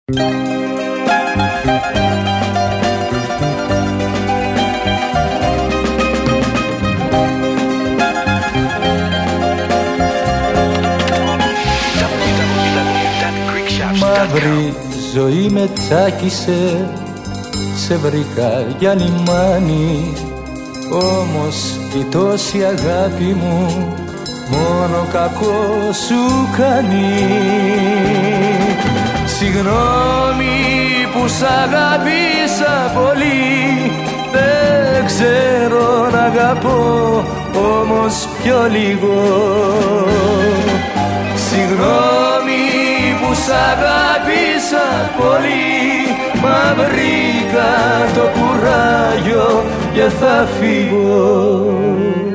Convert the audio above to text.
Μαύρη ζωή με τσάκισε, σε βρήκα για λιμάνι, όμως η τόση αγάπη μου μόνο κακό σου κάνει. Συγγνώμη που σ' αγάπησα πολύ, δεν ξέρω να αγαπώ όμως πιο λίγο. Συγγνώμη που σ' αγάπησα πολύ, μα βρήκα το κουράγιο και θα φύγω.